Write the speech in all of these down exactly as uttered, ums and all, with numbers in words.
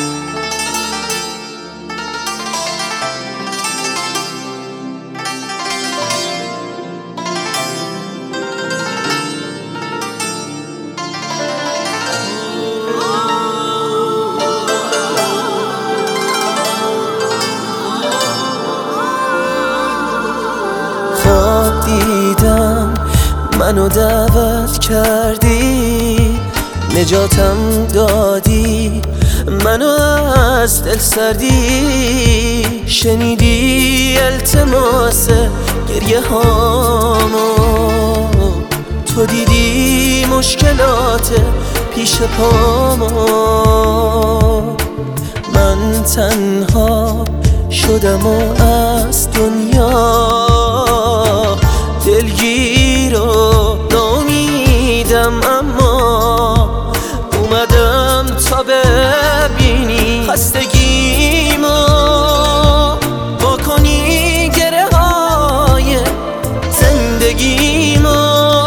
خواب دیدم منو دعوت کردی، نجاتم دادی منو از دل سردی. شنیدی التماس گریه هامو، تو دیدی مشکلات پیش پامو. من تنها شدم و از دنیا دلگیر و ناامیدم، اما اومدم تا ببینی خستگیمو، با کنی گره های زندگیمو.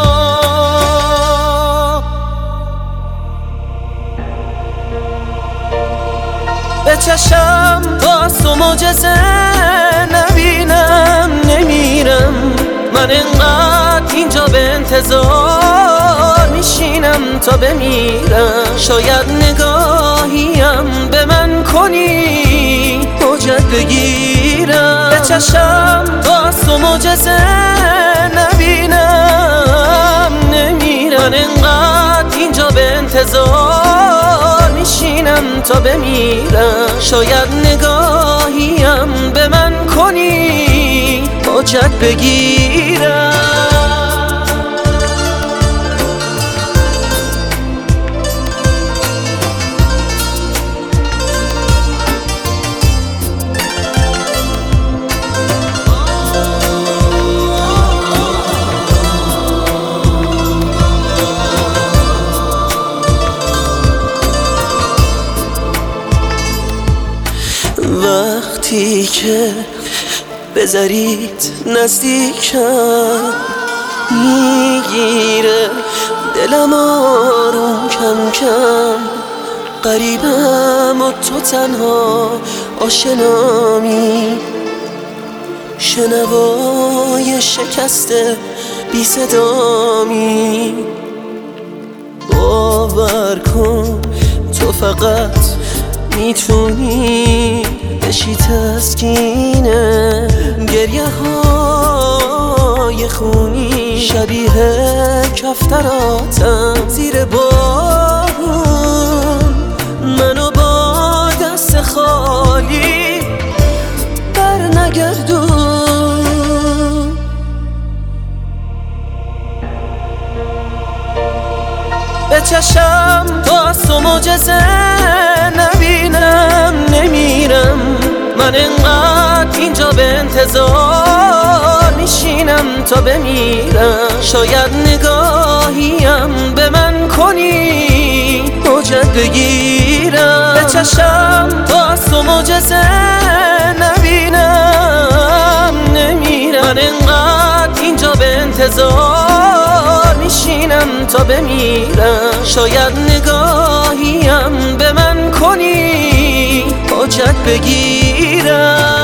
به چشم باز تو معجزه نبینم نمیرم، من انقدر اینجا به انتظار میشینم تا بمیرم. شاید نگاهیم به من کنی حجت بگیرم. به چشم باز تو معجزه نبینم نمیرم، من انقدر اینجا به انتظار میشینم تا بمیرم. شاید نگاهیم به من کنی حجت بگیرم. وقتی که بذارید نزدیکم میگیره دلم آروم کم کم. قریبم و تو تنها آشنامی، شنوای شکسته بی صدامی. باور کن تو فقط میتونی بشی تسکینه گریه های خونی، شبیه کفتراتم زیر بارون. منو با دست خالی بر نگردون. به چشم باز تو معجزه نبینم نمیرم، من انقدر اینجا به انتظار میشینم تا بمیرم. شاید نگاهیم به من کنی حجت بگیرم. به چشم باز تو معجزه نبینم نمیرم، من انقدر اینجا به انتظار میشینم تا بمیرم. شاید نگاهیم به من کنی حجت بگیرم.